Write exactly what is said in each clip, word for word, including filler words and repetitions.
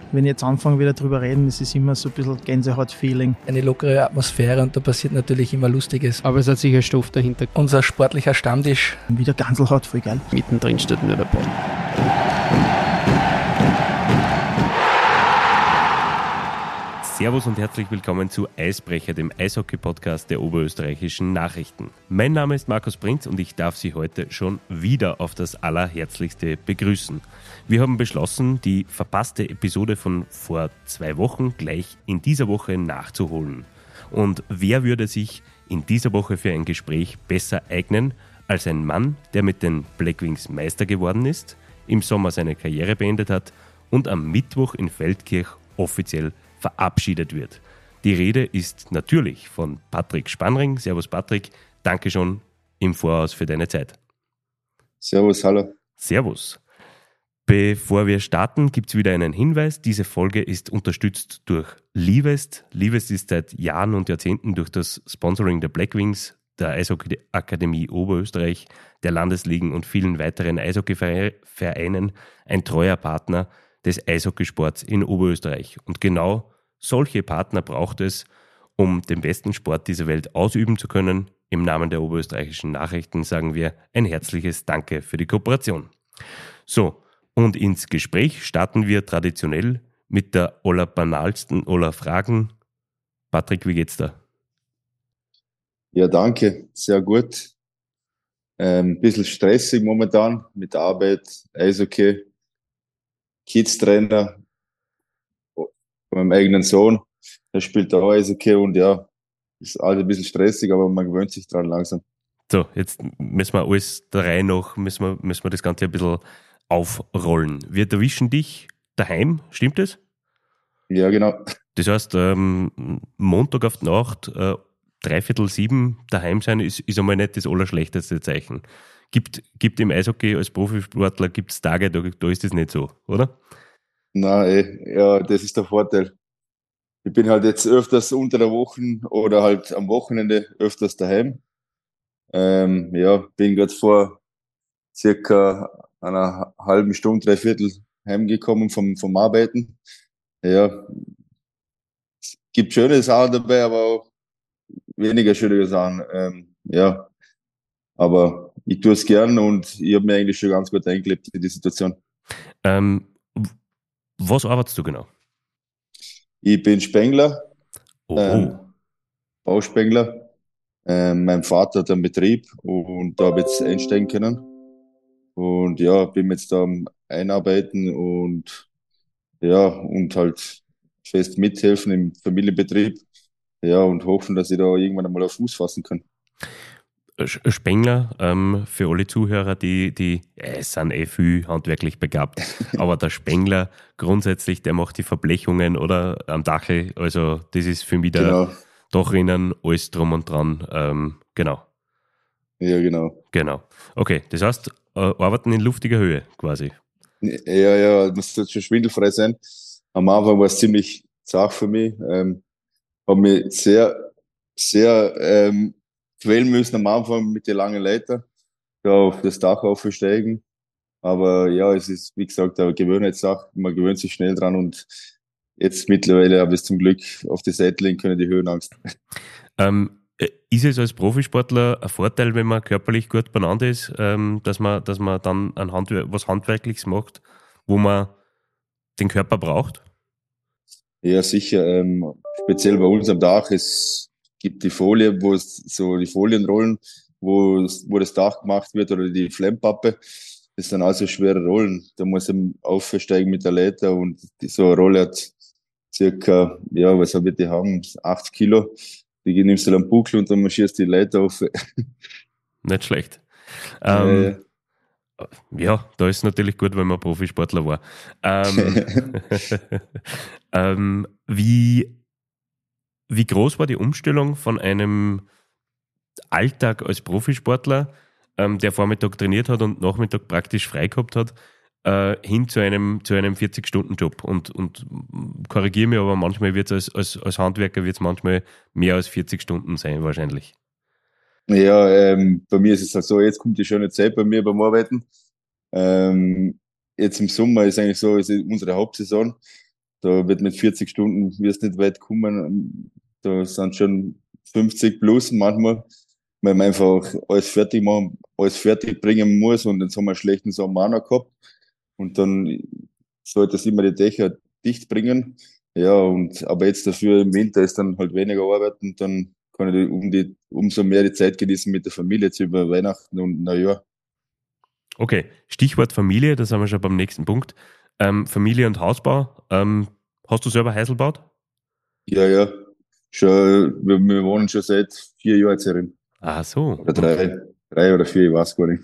Wenn ich jetzt anfange wieder drüber reden, ist es immer so ein bisschen Gänsehaut-Feeling. Eine lockere Atmosphäre und da passiert natürlich immer Lustiges. Aber es hat sicher Stoff dahinter. Unser sportlicher Stammtisch. Wieder Ganselhaut, voll geil. Mittendrin steht nur der Ball. Servus und herzlich willkommen zu Eisbrecher, dem Eishockey-Podcast der Oberösterreichischen Nachrichten. Mein Name ist Markus Prinz und ich darf Sie heute schon wieder auf das Allerherzlichste begrüßen. Wir haben beschlossen, die verpasste Episode von vor zwei Wochen gleich in dieser Woche nachzuholen. Und wer würde sich in dieser Woche für ein Gespräch besser eignen als ein Mann, der mit den Blackwings Meister geworden ist, im Sommer seine Karriere beendet hat und am Mittwoch in Feldkirch offiziell verabschiedet wird. Die Rede ist natürlich von Patrick Spannring. Servus Patrick, danke schon im Voraus für deine Zeit. Servus, hallo. Servus. Bevor wir starten, gibt es wieder einen Hinweis. Diese Folge ist unterstützt durch Livest. Livest ist seit Jahren und Jahrzehnten durch das Sponsoring der Blackwings, der Eishockey-Akademie Oberösterreich, der Landesligen und vielen weiteren Eishockeyvereinen ein treuer Partner des Eishockeysports in Oberösterreich. Und genau solche Partner braucht es, um den besten Sport dieser Welt ausüben zu können. Im Namen der Oberösterreichischen Nachrichten sagen wir ein herzliches Danke für die Kooperation. So, und ins Gespräch starten wir traditionell mit der allerbanalsten aller Fragen. Patrick, wie geht's da? Ja, danke. Sehr gut. Ähm, ein bisschen stressig momentan mit der Arbeit, Eishockey, Kids-Trainer von meinem eigenen Sohn. Der spielt da auch Eishockey und ja, ist alles ein bisschen stressig, aber man gewöhnt sich dran langsam. So, jetzt müssen wir alles der Reihe nach, müssen wir, müssen wir das Ganze ein bisschen aufrollen. Wir erwischen dich daheim, stimmt das? Ja, genau. Das heißt, ähm, Montag auf die Nacht, äh, dreiviertel sieben daheim sein, ist, ist einmal nicht das allerschlechteste Zeichen. Gibt, gibt im Eishockey als Profisportler gibt's Tage, da, da ist das nicht so, oder? Na, eh, ja, das ist der Vorteil. Ich bin halt jetzt öfters unter der Woche oder halt am Wochenende öfters daheim. Ähm, ja, bin gerade vor circa einer halben Stunde, dreiviertel heimgekommen vom, vom Arbeiten. Ja, es gibt schöne Sachen dabei, aber auch weniger schöne Sachen. Ähm, ja, aber ich tue es gern und ich habe mir eigentlich schon ganz gut eingelebt in die Situation. Ähm, was arbeitest du genau? Ich bin Spengler, Oh, ähm, Bauspengler. Ähm, mein Vater hat einen Betrieb und da habe ich jetzt einsteigen können. Und ja, bin jetzt da am Einarbeiten und ja, und halt fest mithelfen im Familienbetrieb. Ja, und hoffen, dass ich da irgendwann einmal auf Fuß fassen kann. Spengler, ähm, für alle Zuhörer, die, die äh, sind eh viel handwerklich begabt, aber der Spengler grundsätzlich, der macht die Verblechungen oder am Dachel, also das ist für mich der Genau. Dachrinnen, alles drum und dran, ähm, genau. Ja, genau. Genau. Okay, das heißt, äh, arbeiten in luftiger Höhe quasi. Ja, ja, das wird schon schwindelfrei sein. Am Anfang war es ziemlich zart für mich. Ähm, habe mich sehr, sehr ähm, quälen müssen am Anfang mit der langen Leiter, da auf das Dach aufsteigen. Aber ja, es ist, wie gesagt, eine Gewohnheitssache. Man gewöhnt sich schnell dran und jetzt mittlerweile habe ich es zum Glück auf die Seite legen können, die Höhenangst. Ähm, äh, ist es als Profisportler ein Vorteil, wenn man körperlich gut benannt ist, ähm, dass man, dass man dann ein Handwer- was Handwerkliches macht, wo man den Körper braucht? Ja, sicher. Ähm, speziell bei uns am Dach, es gibt die Folie, wo es so die Folienrollen, wo, es- wo das Dach gemacht wird oder die Flampappe. Das sind also schwere Rollen. Da muss man aufsteigen mit der Leiter und die, so eine Rolle hat circa, ja, was wird die haben? achtzig Kilo. Die nimmst du dann am Buckel und dann marschierst du die Leiter auf. Nicht schlecht. Äh, Ähm, ja, da ist es natürlich gut, wenn man Profisportler war. Ähm, ähm, wie, wie groß war die Umstellung von einem Alltag als Profisportler, ähm, der Vormittag trainiert hat und Nachmittag praktisch frei gehabt hat, äh, hin zu einem, zu einem vierzig-Stunden-Job? Und, und korrigiere mich, aber manchmal wird es als, als, als Handwerker wird's manchmal mehr als vierzig Stunden sein, wahrscheinlich. ja, ähm, bei mir ist es halt so, jetzt kommt die schöne Zeit bei mir beim Arbeiten. Ähm, jetzt im Sommer ist eigentlich so, ist unsere Hauptsaison. Da wird mit vierzig Stunden wirst nicht weit kommen. Da sind schon fünfzig plus manchmal, weil man einfach alles fertig machen, alles fertig bringen muss und jetzt haben wir einen schlechten Sommer auch noch gehabt. Und dann sollte es immer die Dächer dicht bringen. Ja, und aber jetzt dafür im Winter ist dann halt weniger Arbeit und dann kann ich um die, umso mehr die Zeit genießen mit der Familie jetzt über Weihnachten und Neujahr. Okay, Stichwort Familie, da sind wir schon beim nächsten Punkt. Ähm, Familie und Hausbau. Ähm, hast du selber Häusl gebaut? Ja, ja. Schon, wir, wir wohnen schon seit vier Jahren jetzt herin. Ah, so. Oder drei, drei oder vier, ich weiß gar nicht.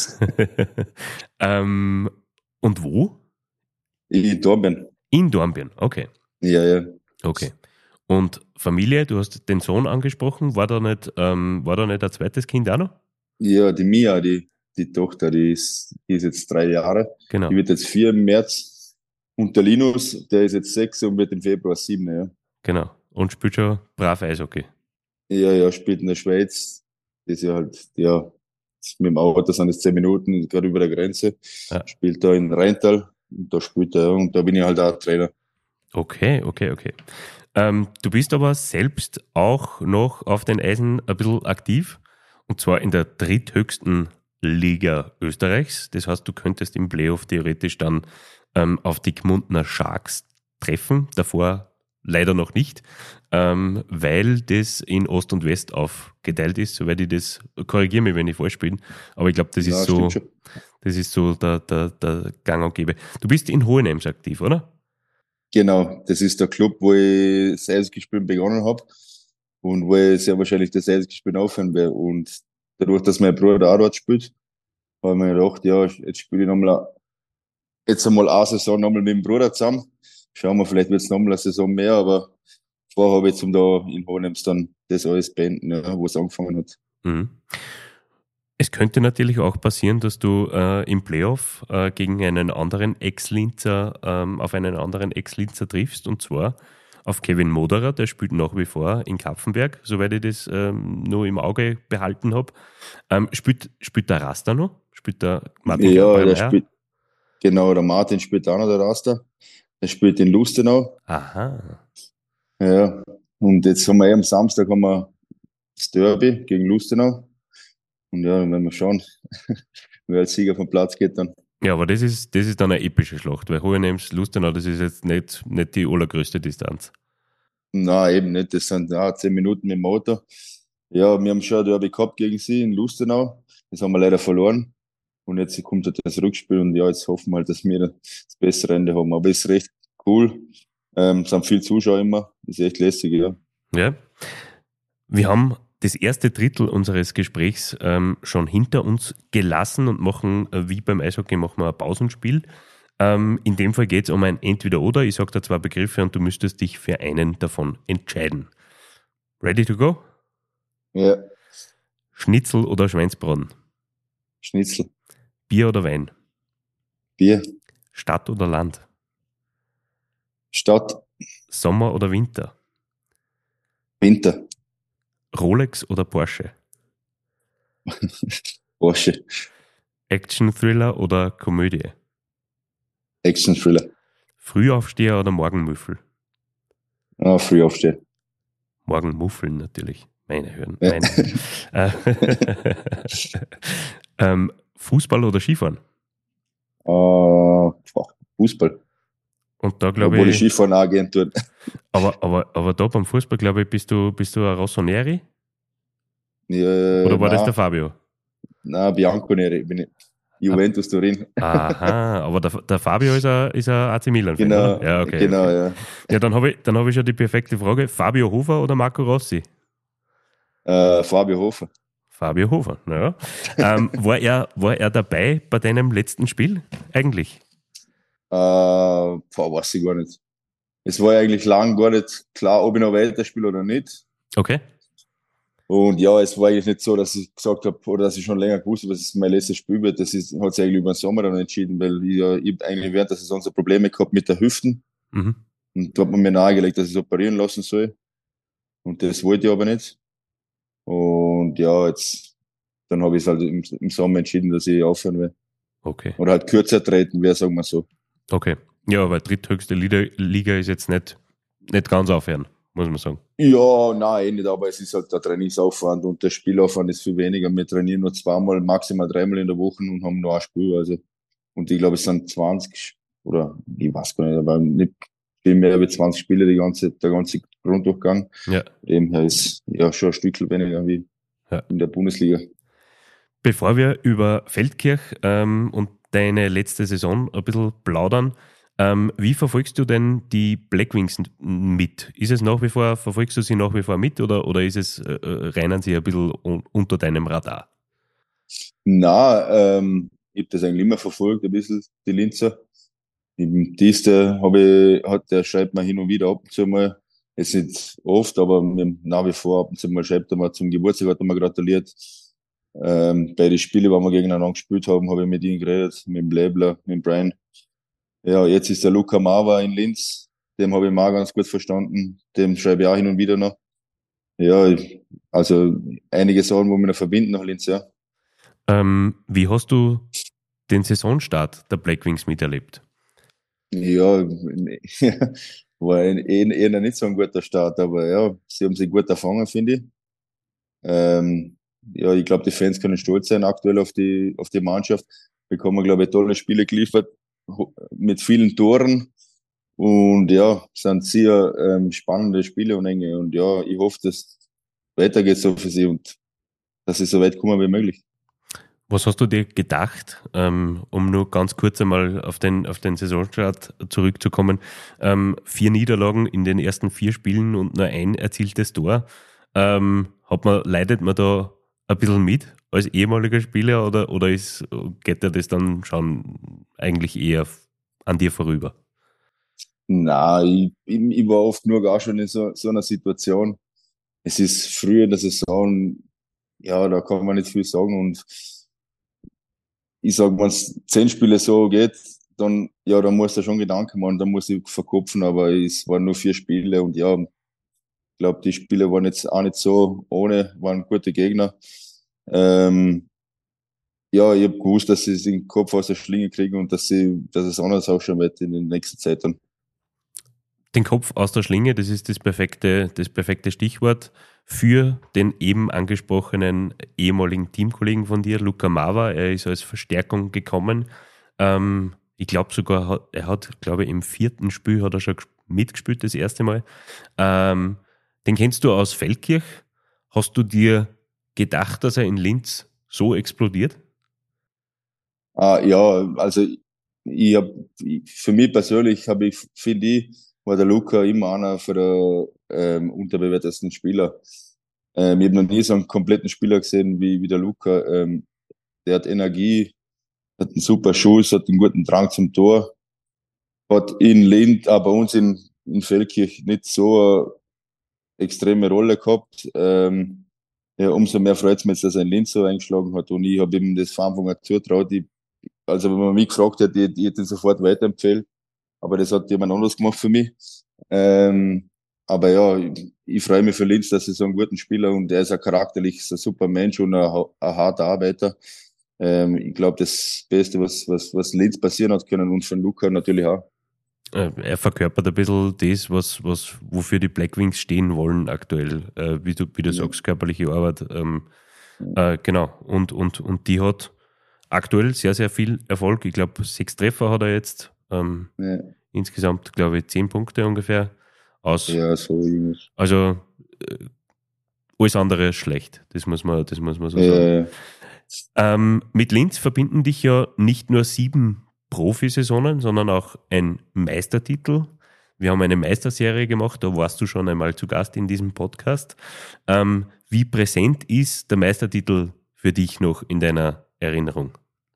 ähm, und wo? Ich da bin. In Dornbirn, okay. Ja, ja. Okay. Und Familie, du hast den Sohn angesprochen, war da nicht, ähm, war da nicht ein zweites Kind auch noch? Ja, die Mia, die, die Tochter, die ist, die ist jetzt drei Jahre. Genau. Die wird jetzt vier im März. Und der Linus, der ist jetzt sechs und wird im Februar sieben, ja. Genau. Und spielt schon brav Eishockey. Ja, ja, spielt in der Schweiz. Das ist ja halt, ja, mit dem Auto sind es zehn Minuten, gerade über der Grenze. Ja. Spielt da in Rheintal und da spielt er, und da bin ich halt auch Trainer. Okay, okay, okay. Ähm, du bist aber selbst auch noch auf den Eisen ein bisschen aktiv, und zwar in der dritthöchsten Liga Österreichs. Das heißt, du könntest im Playoff theoretisch dann ähm, auf die Gmundner Sharks treffen. Davor leider noch nicht, ähm, weil das in Ost und West aufgeteilt ist, soweit ich das, korrigiere mich, wenn ich falsch bin, aber ich glaube, das Ja, ist so, stimmt schon. das ist so der, der, der Gang und Gäbe. Du bist in Hohenems aktiv, oder? Genau, das ist der Club, wo ich das Eishockeyspielen begonnen habe und wo ich sehr wahrscheinlich das Eishockeyspielen aufhören werde. Und dadurch, dass mein Bruder auch dort spielt, habe ich mir gedacht, ja, jetzt spiele ich nochmal, jetzt einmal eine Saison nochmal mit dem Bruder zusammen. Schauen wir, vielleicht wird es nochmal eine Saison mehr, aber vorher habe ich zum da in Hohenems dann das alles beenden, ja, wo es angefangen hat. Mhm. Es könnte natürlich auch passieren, dass du äh, im Playoff äh, gegen einen anderen Ex-Linzer, ähm, auf einen anderen Ex-Linzer triffst, und zwar auf Kevin Moderer, der spielt nach wie vor in Kapfenberg, soweit ich das ähm, nur im Auge behalten habe. Ähm, spielt, spielt der Rasta noch? Spielt der Martin Ja, der Kampermeier? spielt, genau, der Martin spielt auch noch, der Raster. Der spielt in Lustenau. Aha. Ja, und jetzt haben wir eh am Samstag haben wir das Derby gegen Lustenau. Und ja, wenn wir schauen, wer als Sieger vom Platz geht, dann. Ja, aber das ist, das ist dann eine epische Schlacht, weil Hohenems Lustenau, das ist jetzt nicht, nicht die allergrößte Distanz. Nein, eben nicht. Das sind ja zehn Minuten mit dem Auto. Ja, wir haben schon ein Derby gehabt gegen sie in Lustenau. Das haben wir leider verloren. Und jetzt kommt halt das Rückspiel und ja, jetzt hoffen wir halt, dass wir das bessere Ende haben. Aber es ist recht cool. Ähm, es sind viele Zuschauer immer. Ist echt lässig, ja. Ja. Wir haben das erste Drittel unseres Gesprächs ähm, schon hinter uns gelassen und machen, äh, wie beim Eishockey, machen wir ein Pausenspiel. Ähm, in dem Fall geht es um ein Entweder-Oder. Ich sage da zwei Begriffe und du müsstest dich für einen davon entscheiden. Ready to go? Ja, Schnitzel oder Schweinsbraten? Schnitzel, Bier oder Wein? Bier, Stadt oder Land? Stadt, Sommer oder Winter? Winter, Rolex oder Porsche? Porsche, Action-Thriller oder Komödie? Action-Thriller. Frühaufsteher oder Morgenmuffel? Ah, früh aufstehen. Morgenmuffeln natürlich. Meine Hören. Ja. Meine. Äh, ähm, Fußball oder Skifahren? Ah, Fußball. Und da glaube Obwohl ich ich, Skifahren auch gern tue. aber, aber, aber da beim Fußball, glaube ich, bist du, bist du ein Rossoneri? Ja, Oder war das nein, der Fabio? nein, Bianconeri, bin ich. Juventus Turin. Aha, aber der, der Fabio ist ein, ist ein A C Milan-Fan, Genau, oder? Ja, okay. genau, okay. ja. Ja, dann habe ich, dann hab ich schon die perfekte Frage. Fabio Hofer oder Marco Rossi? Äh, Fabio Hofer. Fabio Hofer, naja. ähm, war, er, war er dabei bei deinem letzten Spiel eigentlich? Äh, boah, weiß ich gar nicht. Es war ja eigentlich lang gar nicht klar, ob ich noch weiterspiele oder nicht. Okay. Und ja, es war eigentlich nicht so, dass ich gesagt habe, oder dass ich schon länger gewusst habe, dass es mein letztes Spiel wird. Das ist, hat sich eigentlich über den Sommer dann entschieden, weil ich, ja, ich hab eigentlich während der Saison so Probleme gehabt mit der Hüften. Mhm. Und da hat man mir nahegelegt, dass ich es operieren lassen soll. Und das wollte ich aber nicht. Und ja, jetzt, dann habe ich es halt im, im Sommer entschieden, dass ich aufhören will. Okay. Oder halt kürzer treten will, sagen wir so. Okay. Ja, weil dritthöchste Liga, Liga ist jetzt nicht, nicht ganz aufhören, muss man sagen. Ja, nein, eh nicht, aber es ist halt der Trainingsaufwand und der Spielaufwand ist viel weniger. Wir trainieren nur zweimal, maximal dreimal in der Woche und haben nur ein Spiel. Also, und ich glaube, es sind zwanzig oder ich weiß gar nicht, aber nicht viel mehr als zwanzig Spiele, die ganze, der ganze Grunddurchgang. Ja. Dem her ist ja schon ein Stück weniger wie Ja. in der Bundesliga. Bevor wir über Feldkirch ähm, und deine letzte Saison ein bisschen plaudern, ähm, wie verfolgst du denn die Blackwings mit? Ist es nach wie vor, verfolgst du sie nach wie vor mit oder, oder ist es, äh, rennen sie ein bisschen un, unter deinem Radar? Na, ähm, ich habe das eigentlich immer verfolgt, ein bisschen, die Linzer. Im Dienste habe ich, hat, der schreibt mir hin und wieder ab und zu mal, jetzt nicht oft, aber mir nach wie vor ab und zu mal schreibt er mir zum Geburtstag, hat er mir gratuliert. Ähm, bei den Spielen, wo wir gegeneinander gespielt haben, habe ich mit ihm geredet, mit dem Lebler, mit dem Brian. Ja, jetzt ist der Luca Mava in Linz, dem habe ich mal ganz gut verstanden, dem schreibe ich auch hin und wieder noch. Ja, ich- also einige Sachen, wo wir noch verbinden nach Linz, ja. Ähm, wie hast du den Saisonstart der Blackwings miterlebt? Ja, war ein, eher, eher nicht so ein guter Start, aber ja, sie haben sich gut erfangen, finde ich. Ähm, ja, ich glaube, die Fans können stolz sein aktuell auf die, auf die Mannschaft. Bekommen, glaube ich, tolle Spiele geliefert ho- mit vielen Toren. Und ja, sind sehr ähm, spannende Spiele und enge. Und ja, ich hoffe, dass weitergeht so für sie und dass sie so weit kommen wie möglich. Was hast du dir gedacht, ähm, um nur ganz kurz einmal auf den, auf den Saisonstart zurückzukommen? Ähm, vier Niederlagen in den ersten vier Spielen und nur ein erzieltes Tor. Ähm, hat man, leidet man da ein bisschen mit als ehemaliger Spieler oder, oder ist, geht dir das dann schon eigentlich eher an dir vorüber? Na, ich, ich, ich war oft nur gar schon in so, so einer Situation. Es ist früh in der Saison, ja, da kann man nicht viel sagen. Und ich sag, wenn es zehn Spiele so geht, dann, ja, dann muss er schon Gedanken machen, dann muss ich verkopfen, aber es waren nur vier Spiele und ja, ich glaube, die Spiele waren jetzt auch nicht so ohne, waren gute Gegner. Ähm, ja, ich habe gewusst, dass sie den Kopf aus der Schlinge kriegen und dass sie, dass es anders ausschauen wird in der nächsten Zeit dann. Den Kopf aus der Schlinge, das ist das perfekte, das perfekte Stichwort für den eben angesprochenen ehemaligen Teamkollegen von dir, Luca Mava. Er ist als Verstärkung gekommen. Ähm, ich glaube sogar, er hat, glaube ich, im vierten Spiel hat er schon mitgespielt, das erste Mal. Ähm, den kennst du aus Feldkirch. Hast du dir gedacht, dass er in Linz so explodiert? Ah, ja, also ich, ich hab, ich, für mich persönlich habe ich, finde ich, war der Luca immer einer von der ähm, unterbewertesten Spieler. Ähm, ich habe noch nie so einen kompletten Spieler gesehen wie, wie der Luca. Ähm, der hat Energie, hat einen super Schuss, hat einen guten Drang zum Tor, hat in Lind, aber bei uns in, in Feldkirch nicht so eine extreme Rolle gehabt. Ähm, ja, umso mehr freut es mich, dass er in Linz so eingeschlagen hat und ich habe ihm das von Anfang an zutraut. Ich, also wenn man mich gefragt hätte, ich, ich hätte ihn sofort weiterempfehlen, aber das hat jemand anderes gemacht für mich. Ähm, aber ja, ich, ich freue mich für Linz, dass sie so einen guten Spieler und er ist ein charakterlich ist ein super Mensch und ein, ein harter Arbeiter. Ähm, ich glaube, das Beste, was, was, was Linz passieren hat können und für den Luca natürlich auch. Äh, Er verkörpert ein bisschen das, was, was, wofür die Blackwings stehen wollen aktuell. Äh, wie du, wie du Ja. sagst, körperliche Arbeit. Ähm, äh, genau. Und, und, und die hat aktuell sehr, sehr viel Erfolg. Ich glaube, sechs Treffer hat er jetzt. Ähm, Ja, insgesamt, glaube ich, zehn Punkte ungefähr aus. ja so Jungs. Also äh, alles andere ist schlecht. Das muss man, das muss man so sagen. Ja, Ähm, mit Linz verbinden dich ja nicht nur sieben Profisaisonen, sondern auch ein Meistertitel. Wir haben eine Meisterserie gemacht, da warst du schon einmal zu Gast in diesem Podcast. Ähm, wie präsent ist der Meistertitel für dich noch in deiner Erinnerung?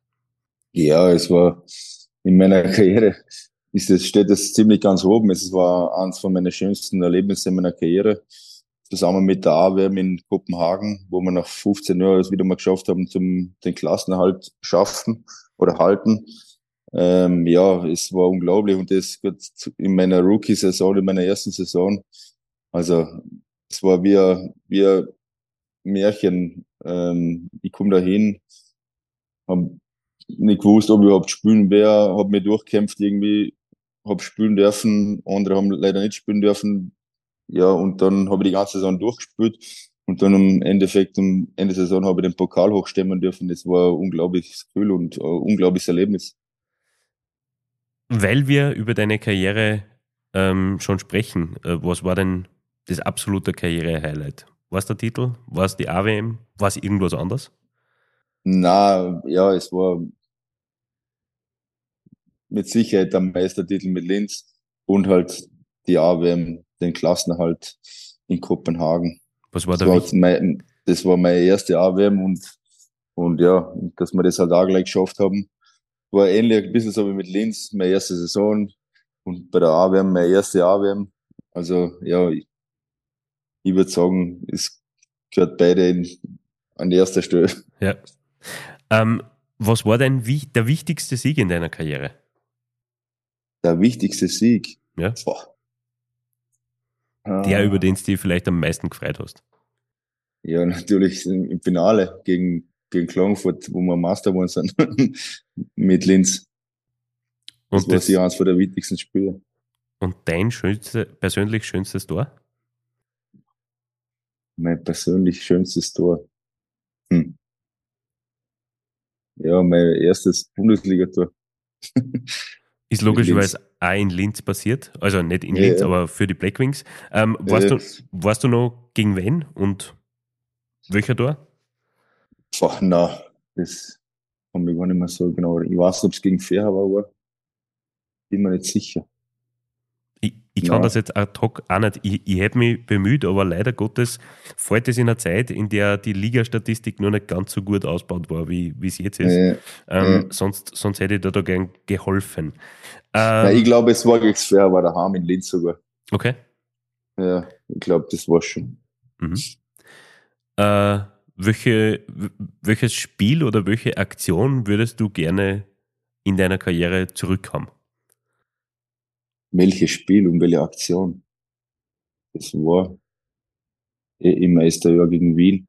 ja, es war in meiner Karriere, ist es, steht es ziemlich ganz oben. Es war eines von meinen schönsten Erlebnissen in meiner Karriere. Zusammen mit der A W M in Kopenhagen, wo wir nach fünfzehn Jahren es wieder mal geschafft haben, zum, den Klassenerhalt schaffen oder halten. Ähm, ja, es war unglaublich und das gut in meiner Rookie-Saison, in meiner ersten Saison. Also, es war wie ein, wie ein Märchen. Ähm, ich komme dahin, hab nicht gewusst, ob ich überhaupt spielen werde, habe mich durchkämpft irgendwie habe spielen dürfen, andere haben leider nicht spielen dürfen. Ja, und dann habe ich die ganze Saison durchgespielt. Und dann im Endeffekt, am Ende der Saison habe ich den Pokal hochstemmen dürfen. Das war ein unglaubliches Gefühl und ein unglaubliches Erlebnis. Weil wir über deine Karriere ähm, schon sprechen, äh, was war denn das absolute Karriere-Highlight? War es der Titel? War es die A W M? War es irgendwas anderes? Na, ja, es war mit Sicherheit der Meistertitel mit Linz und halt die A W M, den Klassenerhalt in Kopenhagen. Was war Das der war, Wicht? mein, das war meine erste A W M und, und ja, dass wir das halt auch gleich geschafft haben. War ähnlich ein bisschen so wie mit Linz, meine erste Saison und bei der A W M meine erste A W M. Also ja, ich, ich würde sagen, es gehört beide in, an erster Stelle. Ja. Ähm, was war denn wie, der wichtigste Sieg in deiner Karriere? Der wichtigste Sieg. Ja. Boah. Der, Ah, über den du dich vielleicht am meisten gefreut hast. ja, natürlich im Finale gegen, gegen Klagenfurt, wo wir Master geworden sind, mit Linz. Das Und, war das, sicher eines der wichtigsten Spiele. und dein schönste, persönlich schönstes Tor? Mein persönlich schönstes Tor. Hm. Ja, mein erstes Bundesligator. Ist Mit logischerweise Linz. auch in Linz passiert. Also nicht in Ja, Linz, ja. aber für die Blackwings. Ähm, weißt, Äh, du, weißt du noch gegen wen und welcher Tor? boah, na, das kann ich gar nicht mehr so genau. Ich weiß nicht, ob es gegen Fair war, aber bin mir nicht sicher. Ich, ich kann Na. das jetzt ad hoc auch nicht. Ich, ich hätte mich bemüht, aber leider Gottes fällt es in einer Zeit, in der die Ligastatistik noch nicht ganz so gut ausgebaut war, wie wie es jetzt ist. Äh, Ähm, äh. sonst, sonst hätte ich da, da gern geholfen. Na, ich Ähm, glaube, es war gegen Fair, aber daheim in Linz sogar. okay. Ja, ich glaube, das war schon. Mhm. Äh, welche, w- welches Spiel oder welche Aktion würdest du gerne in deiner Karriere zurückhaben? Welches Spiel und welche Aktion? Das war eh im Meisterjahr gegen Wien,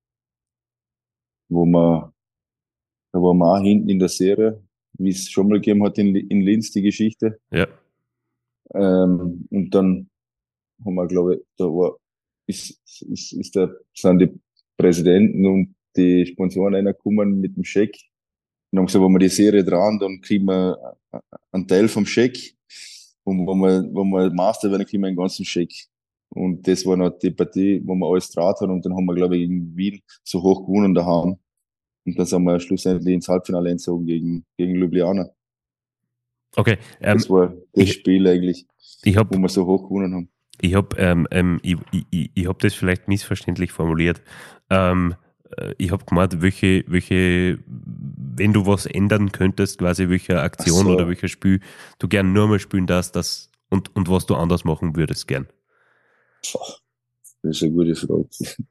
wo man, da waren wir auch hinten in der Serie, wie es schon mal gegeben hat in, in Linz, die Geschichte. Ja, Ähm, und dann haben wir, glaube ich, da war, ist, ist, ist der, sind die Präsidenten und die Sponsoren reingekommen mit dem Scheck und haben gesagt, wenn wir die Serie dran, dann kriegen wir einen Teil vom Scheck. Und wenn wir, wenn wir Master werden, kriegen wir einen ganzen Scheck. Und das war noch die Partie, wo wir alles draht haben. Und dann haben wir, glaube ich, gegen Wien so hoch gewonnen daheim. Und dann sind wir schlussendlich ins Halbfinale eingezogen gegen, gegen Ljubljana. okay. Ähm, Das war das ich- Spiel eigentlich, ich habe wo wir so hoch gewonnen haben. Ich habe ähm, ähm, ich, ich, ich hab das vielleicht missverständlich formuliert. Ähm, äh, ich habe gemeint, welche, welche, wenn du was ändern könntest, quasi welche Aktion Ach so. oder welches Spiel du gern nur mal spielen darfst, das und, und was du anders machen würdest gern. Boah, das ist eine gute Frage.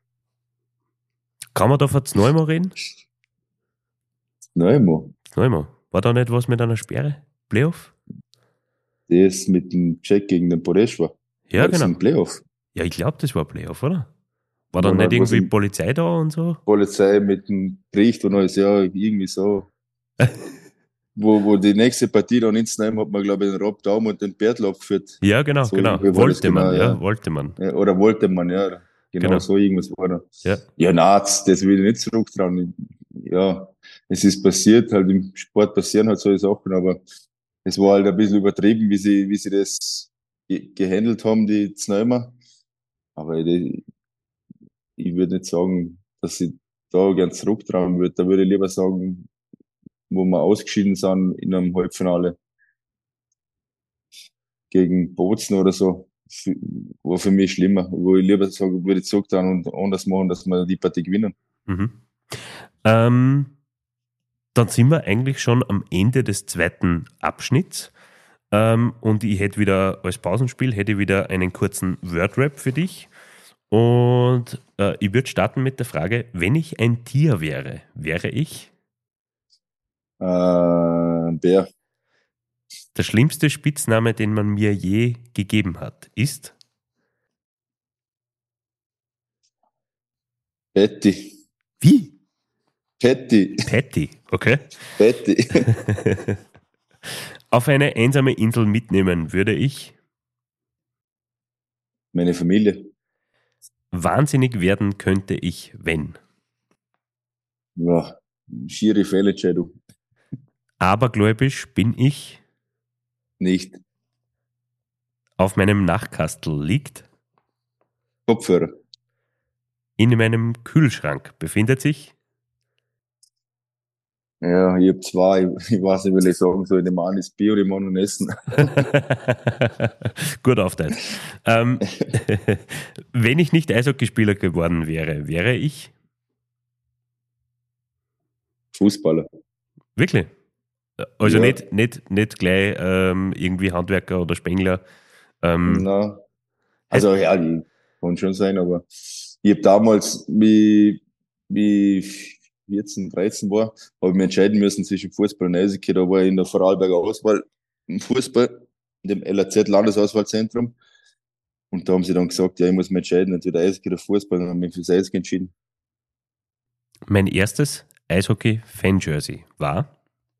Kann man da von Zneumer reden? Nein, Mo. Zneumer. War da nicht was mit einer Sperre? Playoff? Das mit dem Check gegen den Podeshwa. Ja, War das genau. ein Playoff? Ja, ich glaube, das war Playoff, oder? War Ja, dann nicht was irgendwie im- Polizei da und so? Polizei mit dem Bericht und alles, ja, irgendwie so. wo, wo die nächste Partie dann ins Nehmen hat man, glaube ich, den Rob Daum und den Bertl abgeführt. Ja, genau, So genau. irgendwie war das Wollte man, genau, ja, ja. wollte man. Ja, oder wollte man, ja. Genau, Genau. so irgendwas war da. Ja. Ja, na, das das will ich nicht zurücktrauen. Ja, es ist passiert, halt im Sport passieren halt solche Sachen, aber es war halt ein bisschen übertrieben, wie sie, wie sie das ge gehandelt haben, die Zneumer. Aber ich, ich würde nicht sagen, dass ich da gern zurücktrauen würde. Da würde ich lieber sagen, wo wir ausgeschieden sind in einem Halbfinale gegen Bozen oder so, f- war für mich schlimmer, wo ich lieber sagen würde, zurücktrauen und anders machen, dass wir die Partie gewinnen. Mhm. Ähm, dann sind wir eigentlich schon am Ende des zweiten Abschnitts. Ähm, und ich hätte wieder als Pausenspiel hätte ich wieder einen kurzen Wordrap für dich. Und äh, ich würde starten mit der Frage, wenn ich ein Tier wäre, wäre ich Äh, Bär, der schlimmste Spitzname, den man mir je gegeben hat, ist Betty, wie? Patty, Patty, okay? Betty. Auf eine einsame Insel mitnehmen würde ich Meine Familie. wahnsinnig werden könnte ich, wenn. Ja, schiere Fehlentscheidung. Abergläubisch bin ich, Nicht. auf meinem Nachtkastel liegt, Kopfhörer. in meinem Kühlschrank befindet sich. Ja, ich habe zwei. Ich, ich weiß nicht, will ich sagen soll. Der Mann ist Bio, der Mann und Essen. Gut aufteilt. Ähm, wenn ich nicht Eishockeyspieler geworden wäre, wäre ich Fußballer. wirklich. Also Ja. nicht, nicht, nicht gleich ähm, irgendwie Handwerker oder Spengler. Ähm, Na, also ja, die kann schon sein, aber ich habe damals, wie, wie ich vierzehn, dreizehn war, habe ich mich entscheiden müssen zwischen Fußball und Eishockey. Da war ich in der Vorarlberger Auswahl im Fußball, in dem L R Z Landesauswahlzentrum. Und da haben sie dann gesagt, ja, ich muss mich entscheiden, entweder Eishockey oder Fußball. Und dann habe ich mich fürs Eishockey entschieden. mein erstes Eishockey-Fan-Jersey war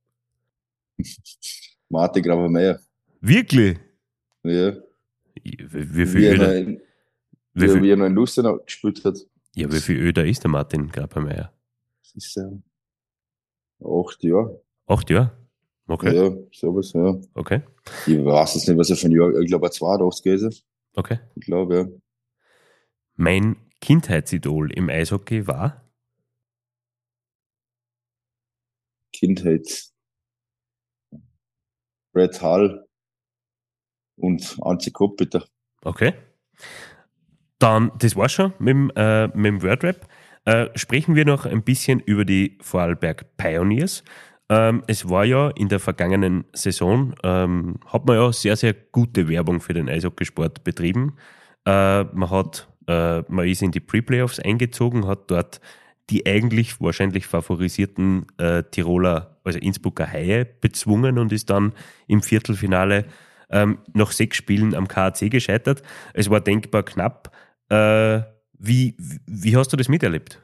Martin Grabermeier. wirklich. Ja, Wie, wie wie viel er noch öder, in, wie wie, viel, wie er noch in Lustenau gespielt hat. ja, wie viel öder ist der Martin Grabmeier? Das ist ja acht Jahre. Acht Jahre? Okay, Ja, sowas, ja. okay, Ich weiß jetzt nicht, was er für ein Jahr, ich glaube, er zweiundachtzig ist. er. okay. Ich glaube, ja. Mein Kindheitsidol im Eishockey war Kindheit. Brett Hall und Anzi Koppiter. okay. Dann, das war's schon mit dem, äh, mit dem Wordrap. Äh, sprechen wir noch ein bisschen über die Vorarlberg Pioneers. Ähm, es war ja in der vergangenen Saison, ähm, hat man ja sehr, sehr gute Werbung für den Eishockeysport betrieben. Äh, man hat, äh, man ist in die Pre-Playoffs eingezogen, hat dort die eigentlich wahrscheinlich favorisierten äh, Tiroler, also Innsbrucker Haie, bezwungen und ist dann im Viertelfinale ähm, nach sechs Spielen am K A C gescheitert. Es war denkbar knapp. Äh, wie, wie hast du das miterlebt?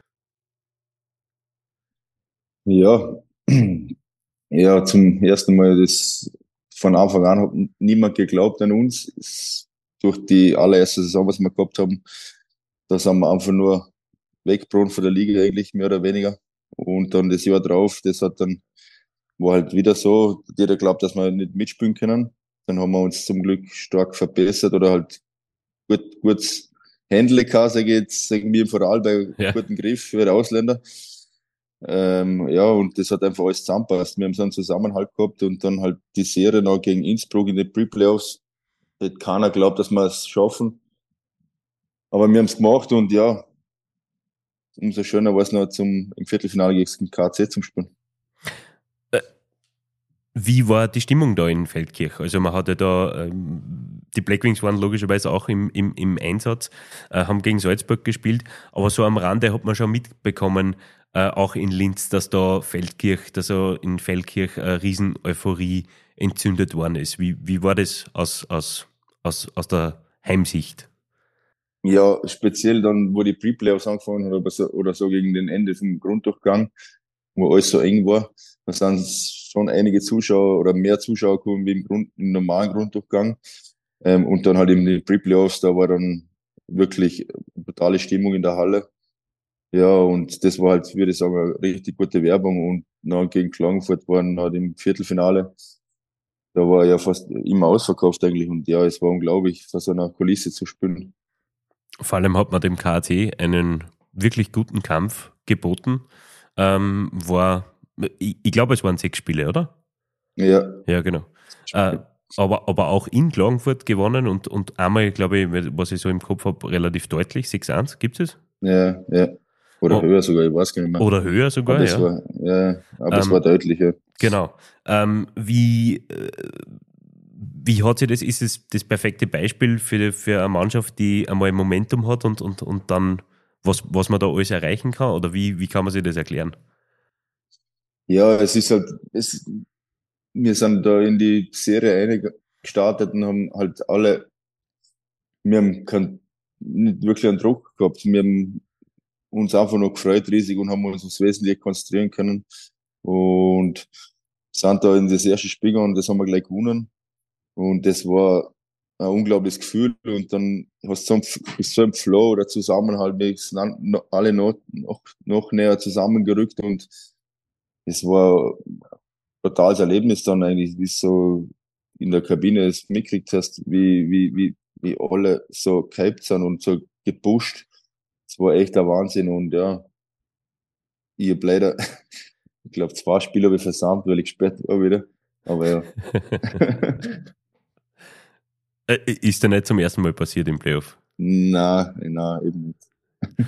Ja, ja, zum ersten Mal das von Anfang an hat niemand geglaubt an uns. Es, durch die allererste Saison, was wir gehabt haben, da sind wir einfach nur weggebrochen von der Liga eigentlich, mehr oder weniger. Und dann das Jahr drauf, das hat dann, war halt wieder so, jeder glaubt, dass wir nicht mitspielen können. Dann haben wir uns zum Glück stark verbessert oder halt gut, gut Händle gehabt, sage ich jetzt, sagen wir im Vorarlberg, Ja. guten Griff für die Ausländer. Ähm, ja, und das hat einfach alles zusammenpasst. Wir haben so einen Zusammenhalt gehabt und dann halt die Serie noch gegen Innsbruck in den Pre-Playoffs. Hätte keiner glaubt, dass wir es schaffen. Aber wir haben es gemacht und ja, umso schöner war es noch zum, im Viertelfinale gegen den K C zum Spielen. Wie war die Stimmung da in Feldkirch? Also man hatte da, ähm, die Blackwings waren logischerweise auch im, im, im Einsatz, äh, haben gegen Salzburg gespielt, aber so am Rande hat man schon mitbekommen, äh, auch in Linz, dass da Feldkirch, dass da in Feldkirch eine riesen Euphorie entzündet worden ist. Wie, wie war das aus, aus, aus, aus der Heimsicht? Ja, speziell dann, wo die Pre-Playoffs angefangen haben oder so, oder so gegen den Ende vom Grunddurchgang, wo alles so eng war, da sind schon einige Zuschauer oder mehr Zuschauer gekommen wie im, Grund, im normalen Grunddurchgang. Ähm, und dann halt eben die Pre-Playoffs, da war dann wirklich totale Stimmung in der Halle. Ja, und das war halt, würde ich sagen, eine richtig gute Werbung. Und dann gegen Klagenfurt waren halt im Viertelfinale, da war ja fast immer ausverkauft eigentlich. Und ja, es war unglaublich, vor so einer Kulisse zu spielen. Vor allem hat man dem K A C einen wirklich guten Kampf geboten. Ähm, war, ich, ich glaube, es waren sechs Spiele, oder? Ja, Ja, genau. Äh, aber, aber auch in Klagenfurt gewonnen und, und einmal, glaube ich, was ich so im Kopf habe, relativ deutlich, sechs eins, gibt es? ja, ja. Oder Oh. höher sogar, ich weiß gar nicht mehr. Oder höher sogar, aber es ja. war, ja, aber es Ähm, war deutlich, ja. Genau. Ähm, wie, äh, wie hat sich das, ist es das perfekte Beispiel für, für eine Mannschaft, die einmal Momentum hat und, und, und dann, was, was man da alles erreichen kann? Oder wie, wie kann man sich das erklären? Ja, es ist halt, es, wir sind da in die Serie gestartet und haben halt alle, wir haben kein, nicht wirklich einen Druck gehabt. Wir haben uns einfach nur gefreut riesig und haben uns aufs Wesentliche konzentrieren können. Und sind da in das erste Spiel gegangen und das haben wir gleich gewonnen. Und das war ein unglaubliches Gefühl. Und dann hast du so einen, so einen Flow oder Zusammenhalt, wir sind alle noch, noch, noch näher zusammengerückt und es war ein totales Erlebnis dann eigentlich, wie so in der Kabine es mitgekriegt hast, wie, wie, wie, wie alle so gehypt sind und so gepusht. Es war echt ein Wahnsinn und ja, ich hab leider, ich glaube, zwei Spiele habe ich versammelt, weil ich gesperrt war wieder. Aber ja. Ist dir nicht zum ersten Mal passiert im Playoff? Nein, nein, eben nicht.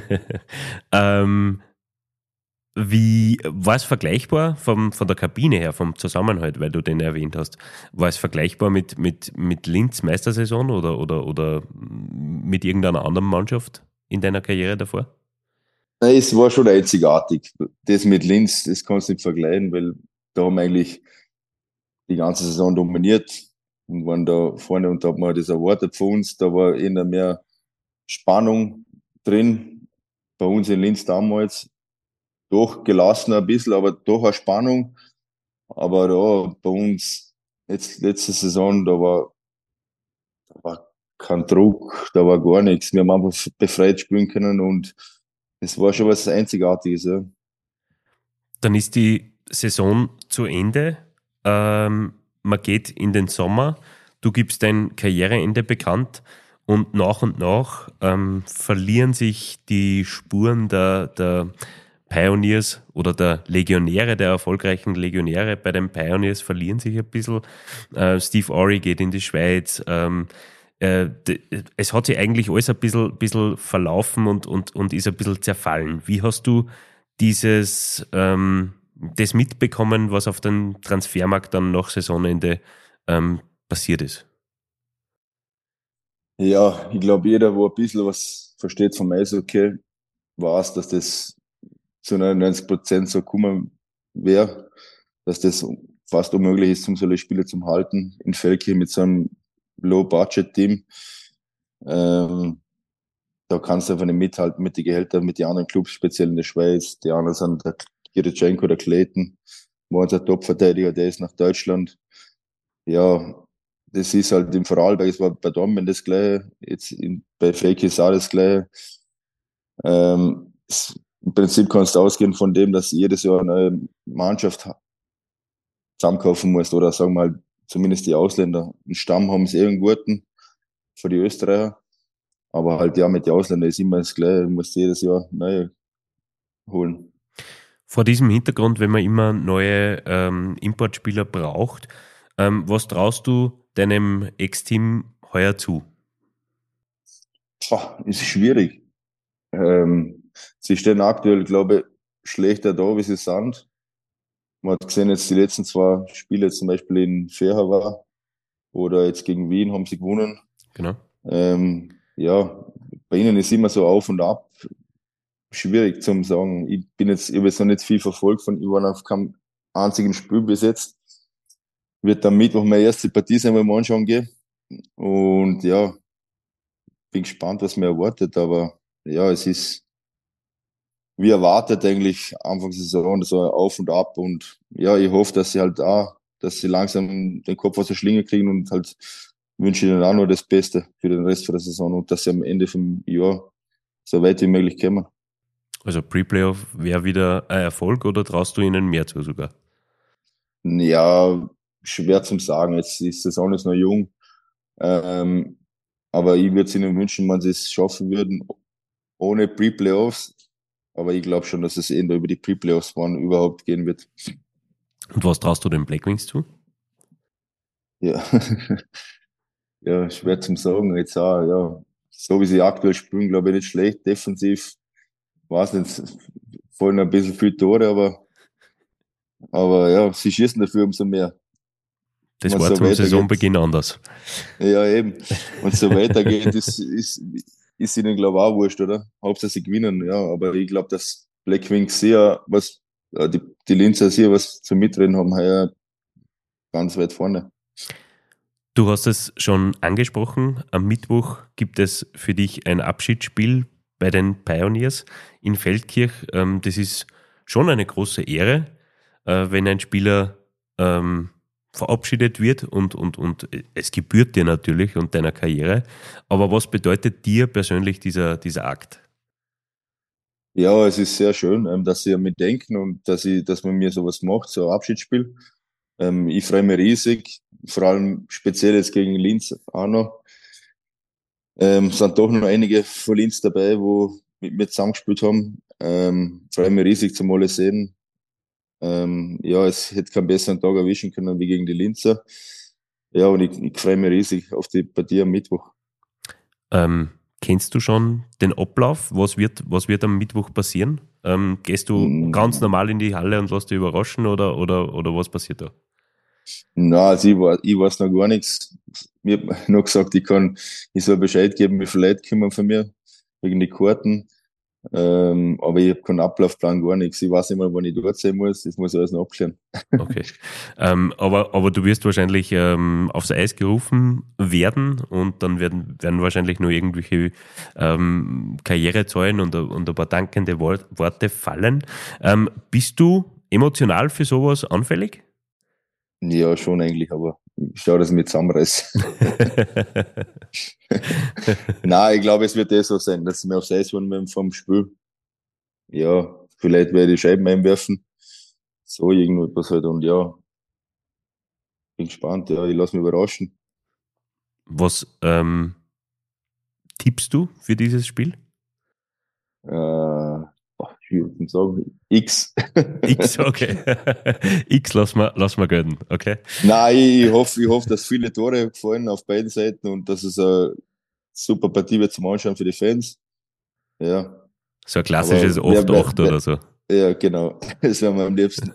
ähm, wie war es vergleichbar vom, von der Kabine her, vom Zusammenhalt, weil du den erwähnt hast? War es vergleichbar mit, mit, mit Linz Meistersaison oder, oder, oder mit irgendeiner anderen Mannschaft in deiner Karriere davor? Nein, es war schon einzigartig. Das mit Linz, das kannst du nicht vergleichen, weil da haben wir eigentlich die ganze Saison dominiert und waren da vorne und da hat man das erwartet von uns. Da war eher mehr Spannung drin. Bei uns in Linz damals doch gelassen ein bisschen, aber doch eine Spannung. Aber da bei uns jetzt letzte Saison, da war, da war kein Druck, da war gar nichts. Wir haben einfach befreit spielen können und es war schon was Einzigartiges. Ja. Dann ist die Saison zu Ende. Ähm, man geht in den Sommer. Du gibst dein Karriereende bekannt und nach und nach ähm, verlieren sich die Spuren der, der Pioneers oder der Legionäre, der erfolgreichen Legionäre bei den Pioneers verlieren sich ein bisschen. Äh, Steve Ori geht in die Schweiz. Ähm, äh, d- es hat sich eigentlich alles ein bisschen, bisschen verlaufen und, und, und ist ein bisschen zerfallen. Wie hast du dieses, ähm, das mitbekommen, was auf dem Transfermarkt dann nach Saisonende ähm, passiert ist? Ja, ich glaube, jeder, wo ein bisschen was versteht vom Eishockey, weiß, dass das zu neunundneunzig Prozent so kommen wäre, dass das fast unmöglich ist, um solche Spieler zu halten. In Feldkirch mit so einem Low-Budget-Team. Ähm, da kannst du einfach nicht mithalten mit den Gehältern, mit den anderen Clubs, speziell in der Schweiz. Die anderen sind der Kirichenko, der Clayton, war unser Top-Verteidiger, der ist nach Deutschland. Ja, das ist halt im Vorarlberg, es war bei Dortmund das Gleiche, jetzt in, bei Fake ist auch das Gleiche. Ähm, es, Im Prinzip kannst du ausgehen von dem, dass jedes Jahr eine neue Mannschaft zusammenkaufen musst oder sagen wir mal, zumindest die Ausländer. Einen Stamm haben sie eh einen guten für die Österreicher, aber halt ja, mit den Ausländern ist immer das Gleiche, du musst jedes Jahr neue holen. Vor diesem Hintergrund, wenn man immer neue ähm, Importspieler braucht, ähm, was traust du deinem Ex-Team heuer zu? Boah, ist schwierig. Ähm, sie stehen aktuell, glaube ich, schlechter da, wie sie sind. Man hat gesehen, jetzt die letzten zwei Spiele, zum Beispiel in Ferhava oder jetzt gegen Wien, haben sie gewonnen. Genau. Ähm, ja, bei ihnen ist immer so auf und ab. Schwierig zu sagen. Ich bin jetzt, ich habe jetzt noch nicht viel verfolgt von, ich war auf keinem einzigen Spiel bis jetzt. Wird am Mittwoch meine erste Partie sein, wenn wir anschauen gehen. Und ja, bin gespannt, was mir erwartet, aber ja, es ist wie erwartet eigentlich Anfang der Saison, so auf und ab und ja, ich hoffe, dass sie halt auch, dass sie langsam den Kopf aus der Schlinge kriegen und halt wünsche ihnen auch nur das Beste für den Rest der Saison und dass sie am Ende vom Jahr so weit wie möglich kommen. Also Pre-Playoff wäre wieder ein Erfolg oder traust du ihnen mehr zu sogar? Ja, schwer zum sagen. Jetzt die Saison ist noch jung. Ähm, aber ich würde es ihnen wünschen, wenn sie es schaffen würden, ohne Pre-Playoffs. Aber ich glaube schon, dass es eher über die Pre-Playoffs wann überhaupt gehen wird. Und was traust du den Blackwings zu? Ja, ja, schwer zum sagen. Jetzt auch, ja, so wie sie aktuell spielen, glaube ich nicht schlecht. Defensiv, weiß nicht, fallen ein bisschen viel Tore, aber, aber ja, sie schießen dafür umso mehr. Das Wenn war so zum weitergeht. Saisonbeginn anders. Ja, eben. Wenn es so weitergeht, ist, ist, ist ihnen, glaube ich, auch wurscht, oder? Hauptsache sie gewinnen, ja. Aber ich glaube, dass Blackwings sehr was, ja, die, die Linzer sehr was zu mitreden haben, heuer ganz weit vorne. Du hast es schon angesprochen, am Mittwoch gibt es für dich ein Abschiedsspiel bei den Pioneers in Feldkirch. Das ist schon eine große Ehre, wenn ein Spieler ähm, verabschiedet wird und, und, und es gebührt dir natürlich und deiner Karriere. Aber was bedeutet dir persönlich dieser, dieser Akt? Ja, es ist sehr schön, ähm, dass sie an mich denken und dass, ich, dass man mir sowas macht, so ein Abschiedsspiel. Ähm, ich freue mich riesig, vor allem speziell jetzt gegen Linz auch noch. Ähm, sind doch noch einige von Linz dabei, wo mit mir zusammengespielt haben. Ähm, freue mich riesig zum alle sehen. Ähm, ja, es hätte keinen besseren Tag erwischen können wie gegen die Linzer. Ja, und ich, ich freue mich riesig auf die Partie am Mittwoch. Ähm, kennst du schon den Ablauf? Was wird, was wird am Mittwoch passieren? Ähm, gehst du Mm. ganz normal in die Halle und lässt dich überraschen oder, oder, oder was passiert da? Na, also ich, weiß, ich weiß noch gar nichts. Mir hat nur gesagt, ich kann, ich soll Bescheid geben, wie viele Leute kommen von mir, wegen die Karten. Ähm, aber ich habe keinen Ablaufplan, gar nichts. Ich weiß nicht mal, wann ich dort sein muss. Das muss ich alles noch abklären. Okay. ähm, aber, aber du wirst wahrscheinlich ähm, aufs Eis gerufen werden und dann werden, werden wahrscheinlich nur irgendwelche ähm, Karrierezahlen und, und ein paar dankende Wort, Worte fallen. Ähm, bist du emotional für sowas anfällig? Ja, schon eigentlich, aber ich schaue, dass ich mich zusammenreiße. Nein, ich glaube, es wird eh so sein, dass wir aufs Eis wollen vom Spiel. Ja, vielleicht werde ich Scheiben einwerfen. So irgendwas halt. Und ja, bin gespannt. Ja, ich lasse mich überraschen. Was ähm, tippst du für dieses Spiel? Äh, boah, ich würde nicht sagen, X. X, okay. X lass mal, lass mal gelten, okay? Nein, ich hoffe, ich hoffe, dass viele Tore gefallen auf beiden Seiten und dass es eine super Partie wird zum Anschauen für die Fans. Ja. So ein klassisches Aber wer- acht acht wer- oder so. Ja, genau. Das wäre mir am liebsten.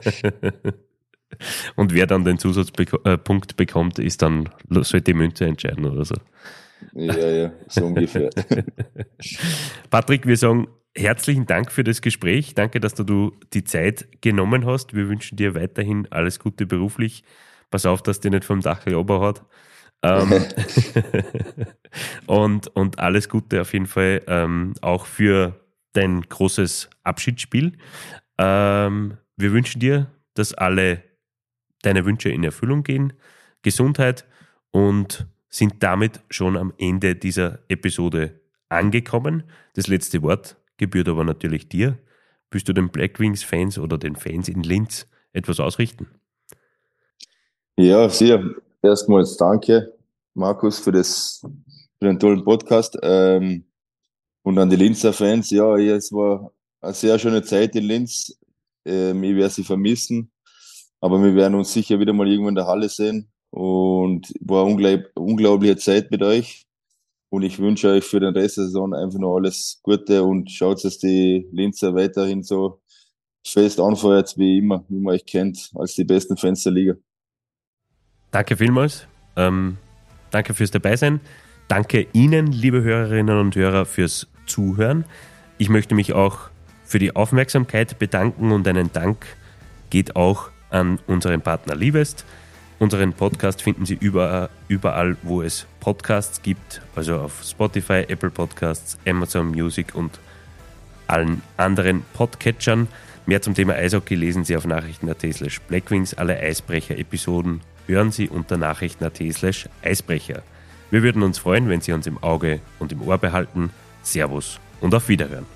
Und wer dann den Zusatzpunkt bekommt, ist dann, sollte die Münze entscheiden oder so. Ja, ja, so ungefähr. Patrick, wir sagen herzlichen Dank für das Gespräch. Danke, dass du die Zeit genommen hast. Wir wünschen dir weiterhin alles Gute beruflich. Pass auf, dass dir nicht vom Dachel oberhaut. Ähm, und, und alles Gute auf jeden Fall ähm, auch für dein großes Abschiedsspiel. Ähm, wir wünschen dir, dass alle deine Wünsche in Erfüllung gehen, Gesundheit und sind damit schon am Ende dieser Episode angekommen. Das letzte Wort gebührt aber natürlich dir. Willst du den Blackwings-Fans oder den Fans in Linz etwas ausrichten? Ja, sehr. Erstmals danke, Markus, für, das, für den tollen Podcast. Ähm, und an die Linzer Fans, ja, ja, es war eine sehr schöne Zeit in Linz. Ähm, ich werde sie vermissen, aber wir werden uns sicher wieder mal irgendwo in der Halle sehen. Und war eine unglaub, unglaubliche Zeit mit euch. Und ich wünsche euch für den Rest der Saison einfach noch alles Gute und schaut, dass die Linzer weiterhin so fest anfeuert wie immer, wie man euch kennt, als die besten Fans der Liga. Danke vielmals. Ähm, danke fürs Dabeisein. Danke Ihnen, liebe Hörerinnen und Hörer, fürs Zuhören. Ich möchte mich auch für die Aufmerksamkeit bedanken und einen Dank geht auch an unseren Partner Livest. Unseren Podcast finden Sie überall, überall, wo es Podcasts gibt, also auf Spotify, Apple Podcasts, Amazon Music und allen anderen Podcatchern. Mehr zum Thema Eishockey lesen Sie auf nachrichten.at slash Blackwings. Alle Eisbrecher-Episoden hören Sie unter nachrichten.at slash Eisbrecher. Wir würden uns freuen, wenn Sie uns im Auge und im Ohr behalten. Servus und auf Wiederhören.